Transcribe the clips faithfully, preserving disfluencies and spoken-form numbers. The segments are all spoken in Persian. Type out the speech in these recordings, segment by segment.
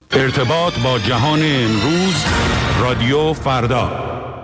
ارتباط با جهان امروز، رادیو فردا.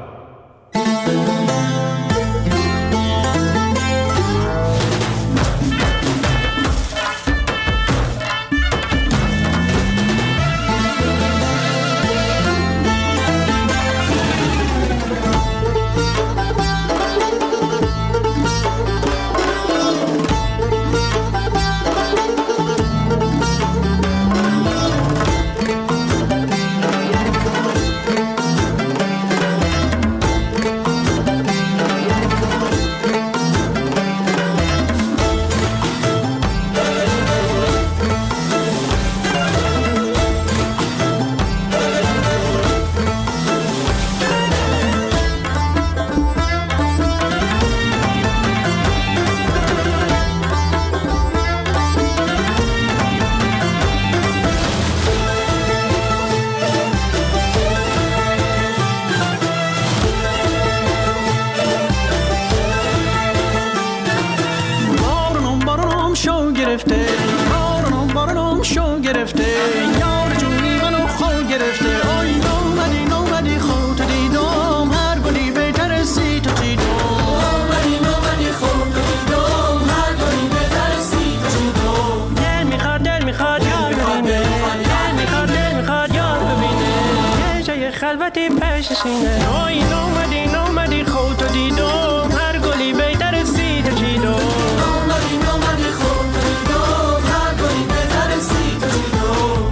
خلوتی پشت سینه آی نومدی نومدی خود و دیدم هر گلی بیتر سی تا چیدم نومدی نومدی خود و دیدم هر گلی بیتر سی تا چیدم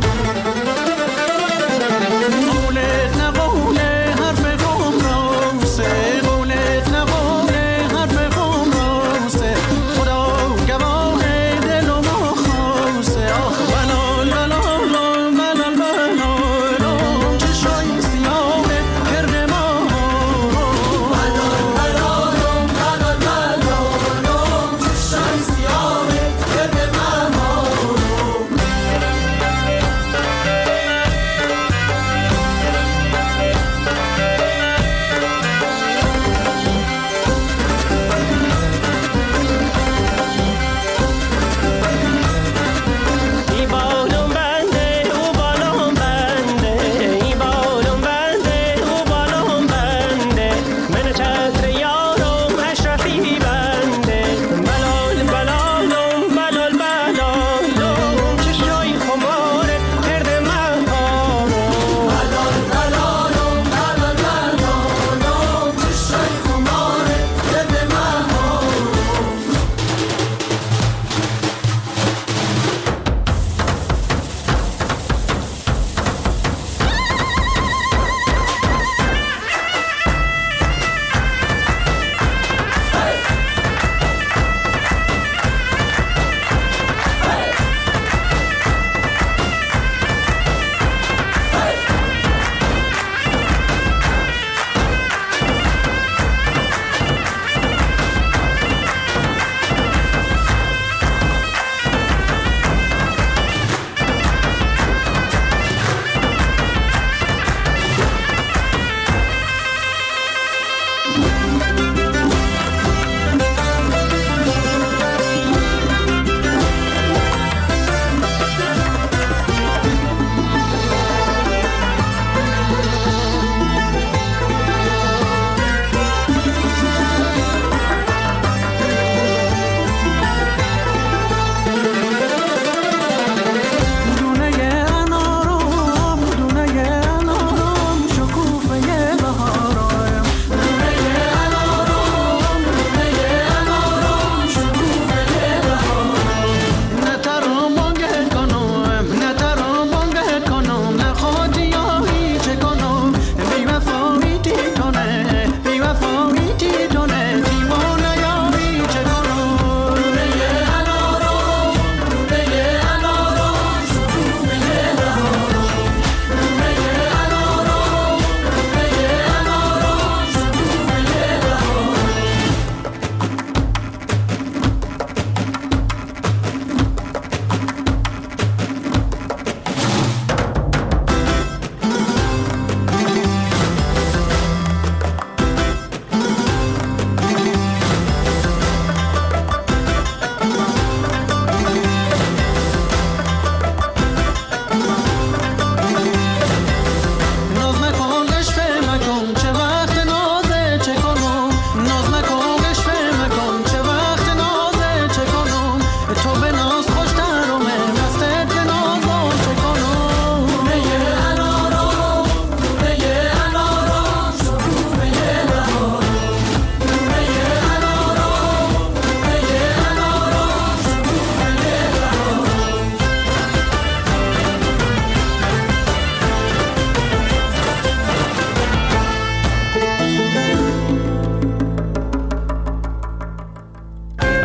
قولت نقوله حرف قوم روسه قولت نقوله حرف قوم روسه خدا گواه دل و ما خوسه آخ بلال بلال بلال بلال چشای سیاه کرده ما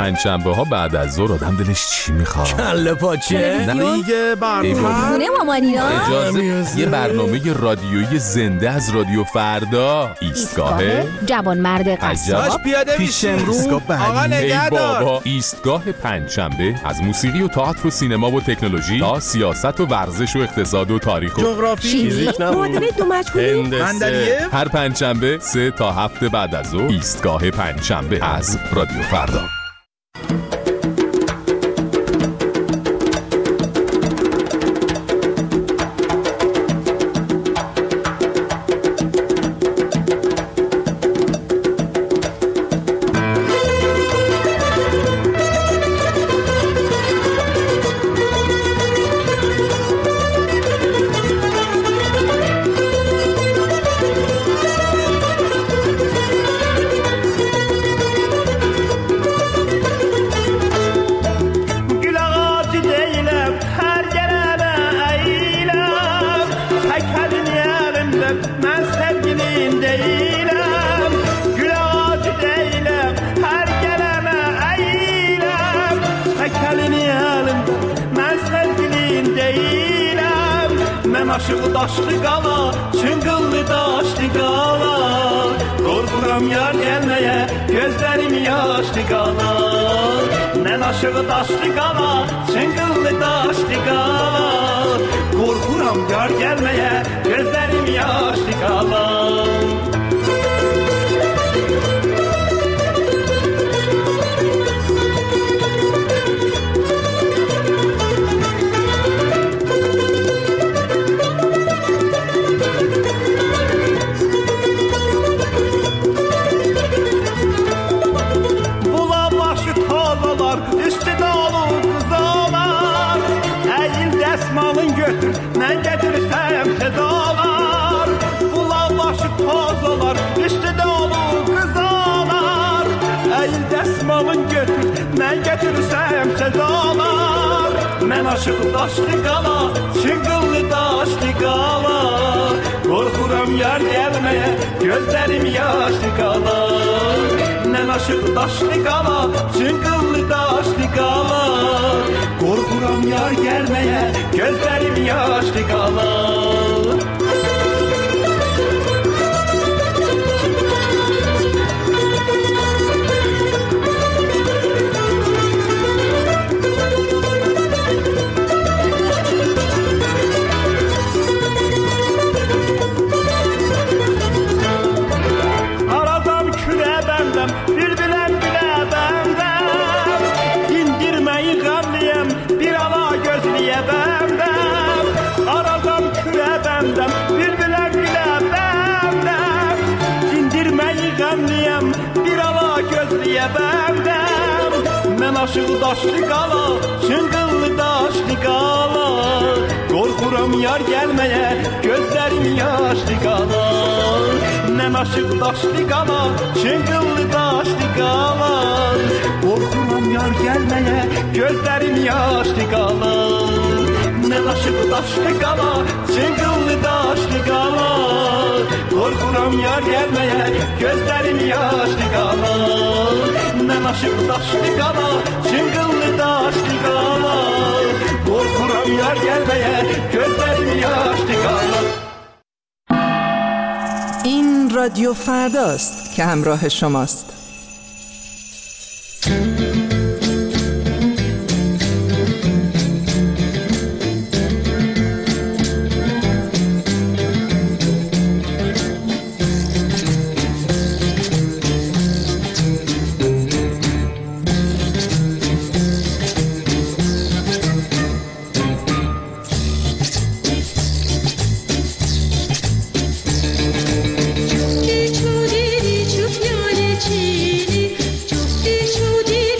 پنجشنبه ها بعد از ظهر آدم دلش چی میخواد؟ کله پاچه؟ نه دیگه برنامه خونه مامانینا. اجازه یه برنامه رادیویی زنده از رادیو فردا. ایستگاه جوانمرد قصاب پیاده میشیم رو آقا نگهدار. بابا ایستگاه پنجشنبه از موسیقی و تئاتر و سینما و تکنولوژی تا سیاست و ورزش و اقتصاد و تاریخ و جغرافی فیزیک معادله دو مجهولی. هندسه هر پنجشنبه سه تا هفته بعد از ظهر ایستگاه پنجشنبه از رادیو فردا. Aşığı daşlı qala, çıngıllı daşlı qala. Qorxuram yar gəlməyə, gözlərim yaşlı qala. Mən aşığı daşlı qala, çıngıllı daşlı qala. Qorxuram yar gəlməyə, gözlərim yaşlı qala. Mən gətirsəm sedalar, bulaq başı tozalar, üstüdə olur qızalar. Əyil dəsmalın götür, mən gətirsəm sedalar. Mən aşıq daşlı qala, çıngıllı daşlı qala. Qorxuram yar gəlməyə, gözlərim yaşlı qala. Mən aşıq daşlı qala, çıngıllı daşlı qala. Qorxuram yar gəlməyə, gözlərim yaşlı qala. Aradam külə bəndəm, bülbüləm gülə bəndəm. Dindirməyi qəmliyəm, bir ala gözliyə bəndəm. Aradam külə bəndəm, bülbüləm gülə bəndəm. Dindirməyi qəmliyəm, bir ala gözliyə bəndəm. Mən aşığı daşlı qala, çıngıllı daşlı qala. Qorxuram yar gəlməyə, gözlərim yaşlı qala. Mən aşığı daşlı qala, çıngıllı daşlı qala. Qorxuram yar gəlməyə, gözlərim yaşlı qala. Mən aşığı daşlı qala, çıngıllı daşlı qala. Qorxuram yar gəlməyə, gözlərim yaşlı qala. Mən aşığı daşlı qala, çıngıllı daşlı qala. Qorxuram yar gəlməyə, gözlərim yaşlı qala. این رادیو فرداست که همراه شماست. چوبی چوبی چوب پیاله چینی، چوبی چوبی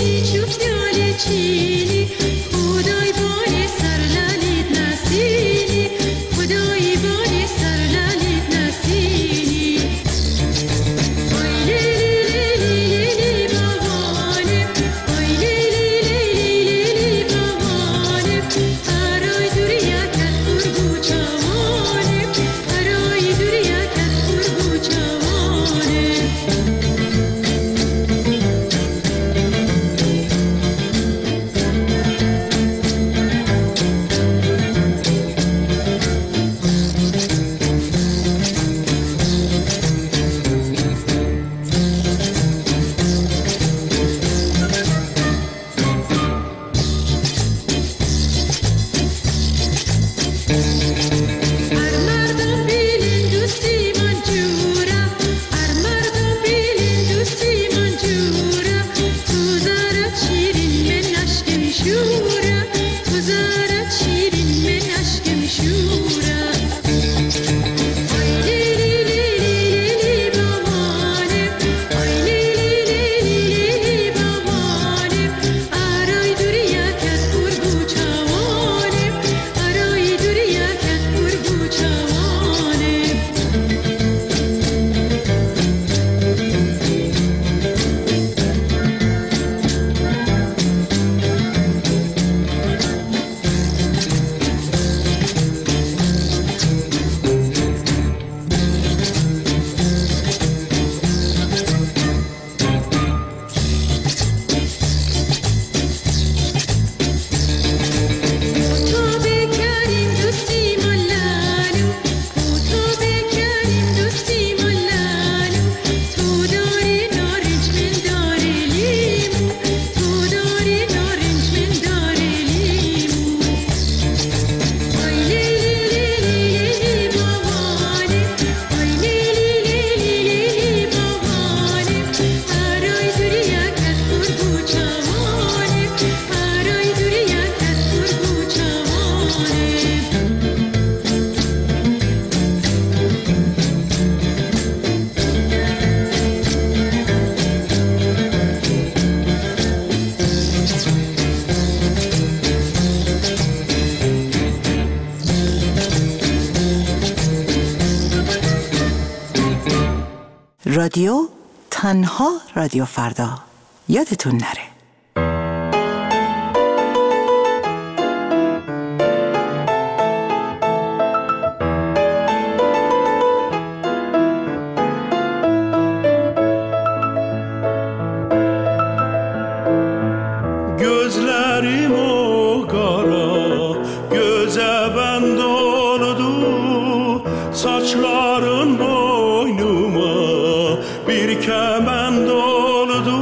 رادیو تنها رادیو فردا. یادتون نره. Gözlerim o kara, göze bend oldu, saçların boynuma bir kemend oldu.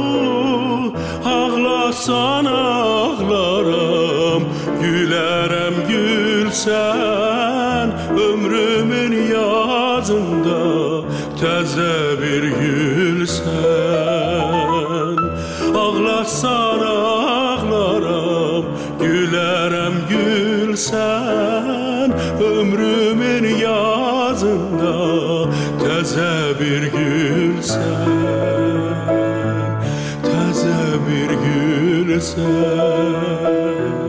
Ağlasan ağlarım, gülerem gülsen, ömrümün yazında teze bir gülsen. Ağlasan ağlarım, gülerem gülsen, ömrümün yazında teze bir gülsen, teze bir gülsen.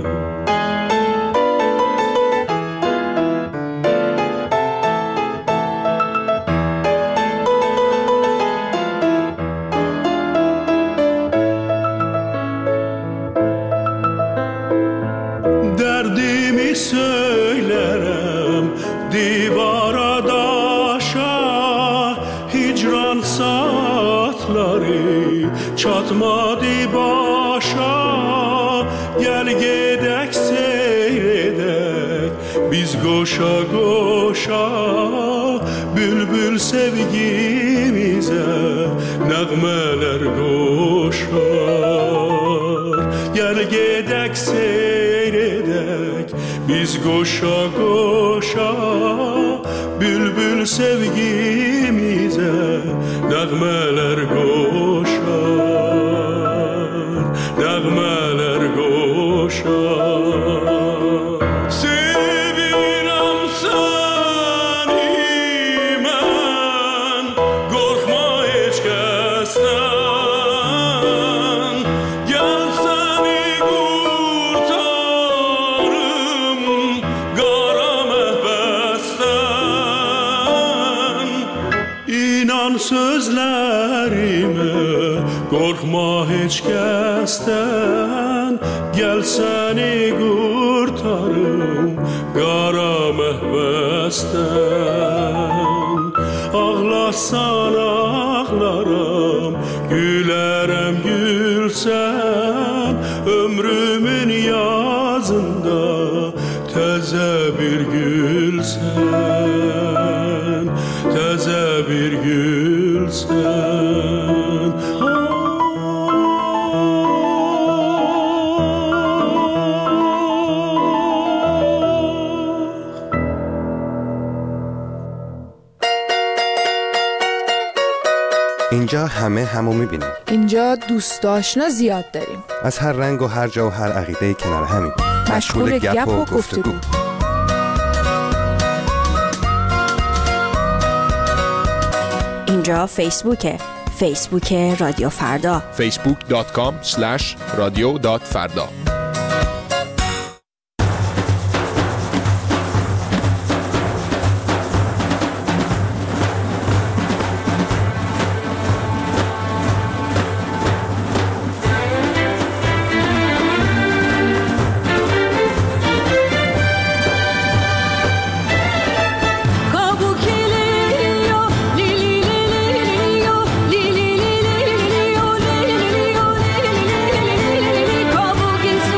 Derdimi söylerim divara daşa, hicran saatleri çatmadı başa. Gel gedek seyredek biz koşa koşa, bülbül sevgimize nəğmələr qoşar. Gel gedek seyredek biz koşa koşa, bülbül sevgimize nəğmələr qoşar, nəğmələr qoşar. Sevirəm səni mən, qorxma heç kəsdən. Gəl səni qurtarım qara məhbəsdən. İnan sözlərimə, qorxma heç kəsdən. Gəl səni qurtarım qara məhbəsdən. Ağlasan ağlaram, gülərəm gülsən, ömrümün yazında təzə bir gülsən, təzə bir gülsən. اینجا همه همو میبینیم. اینجا دوست آشنا زیاد داریم. از هر رنگ و هر جا و هر عقیده کنار همیم. مشغول گپ و گفتگو. اینجا فیسبوکه. فیسبوک رادیو فردا. فیسبوک دات کام اسلش رادیو دات فردا. Kabuk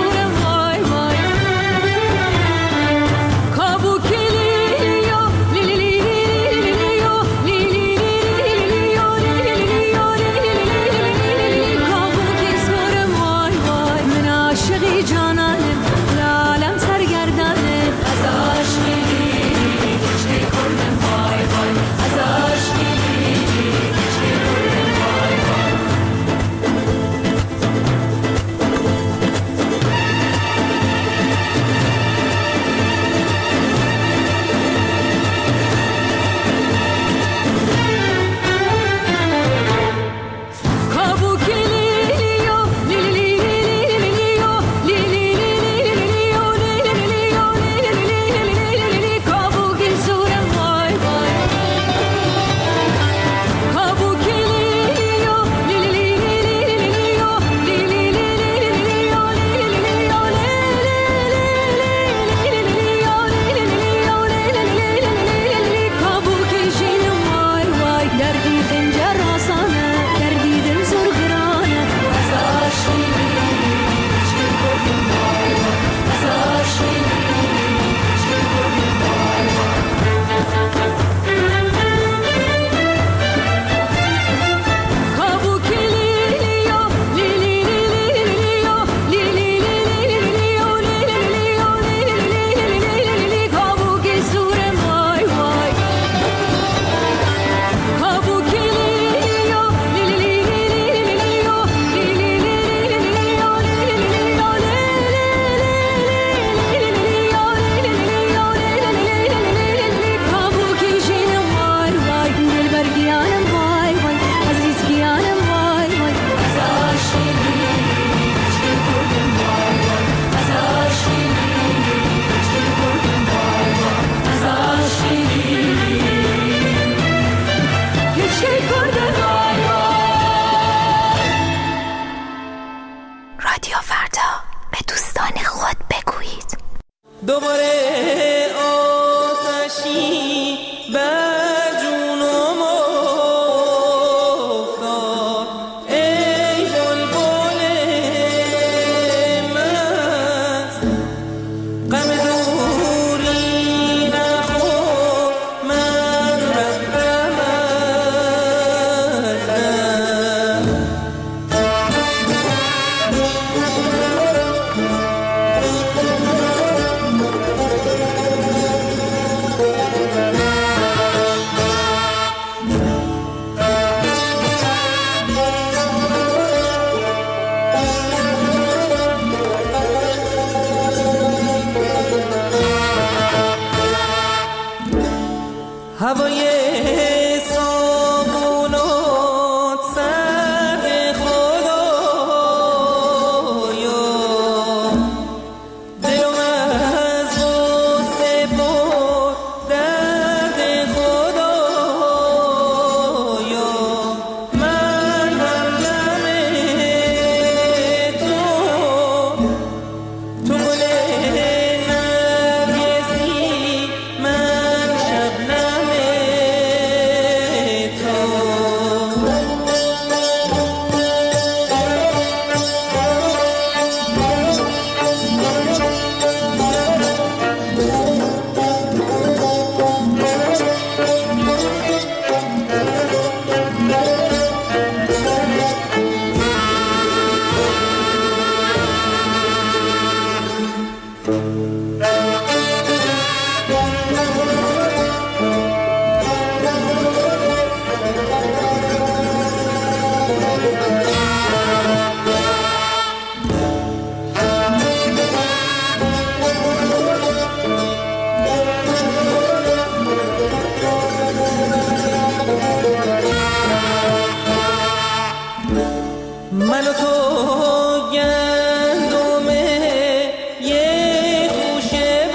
هوای صابونات سرد خدایا دلم از غصه پر درد خدایا من همدم تو تو گل نرگسی من شبنم تو من و تو گندم یه خوشه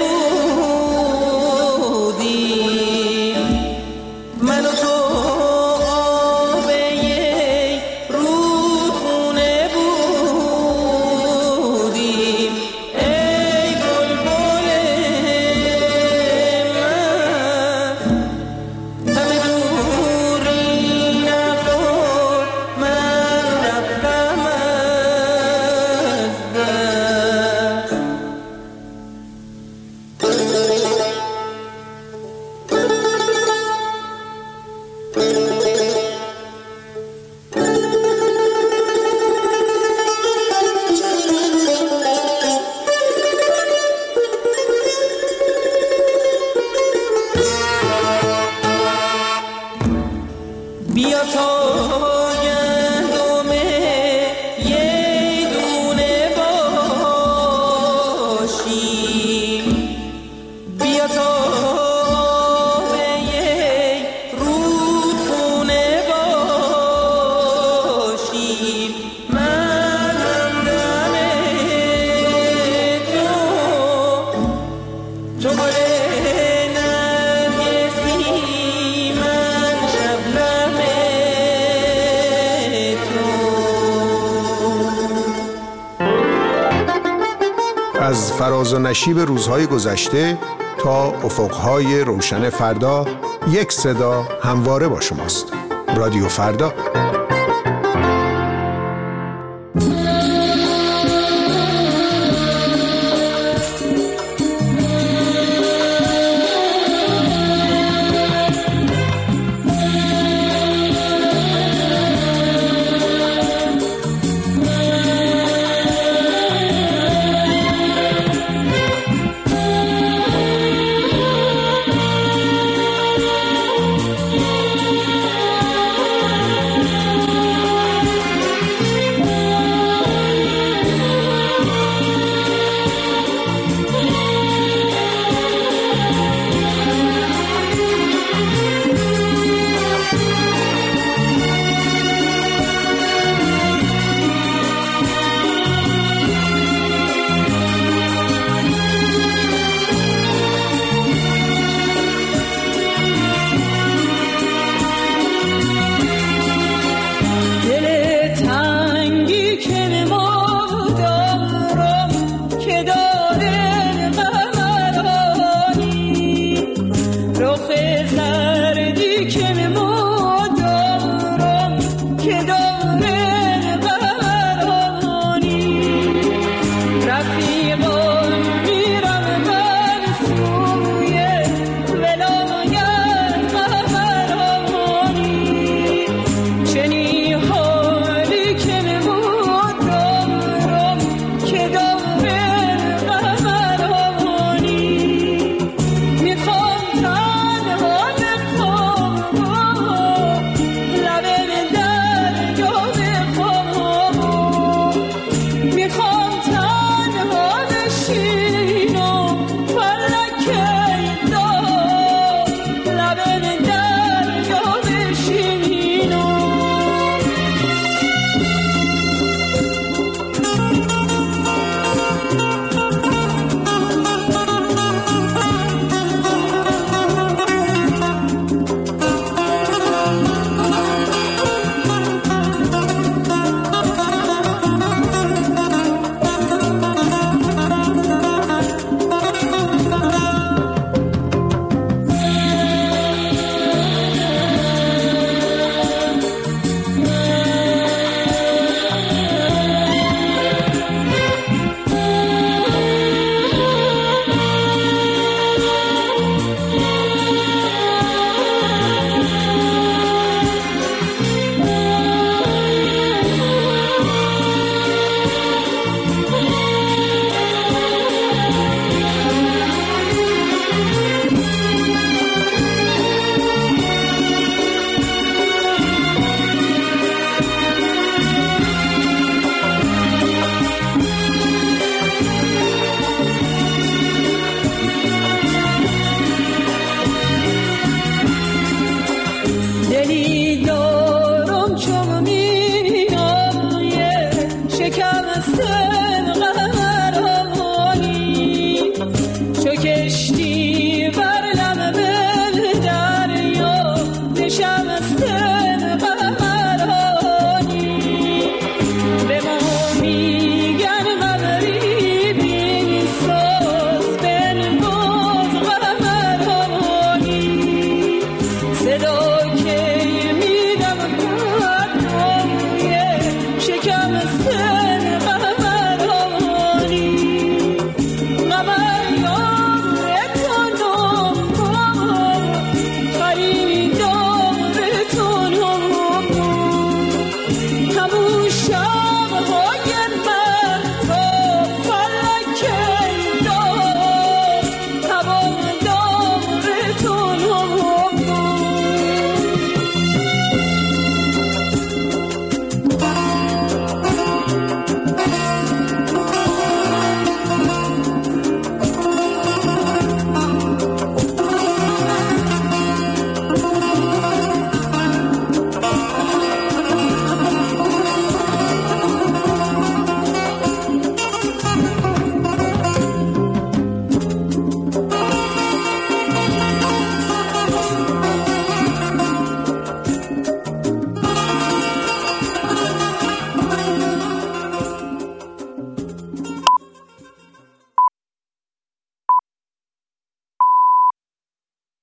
بودیم من و تو آب یه رودخونه بودیم ای بلبل من همه دوری نخور من رفتم از دست بیا تا گندم یه دونه باشیم بیا تا آب یه رودخونه باشیم من همدم تو تو گل نرگسی من شبنم تو از فراز و نشیب روزهای گذشته تا افقهای روشن فردا یک صدا همواره با شماست. رادیو فردا.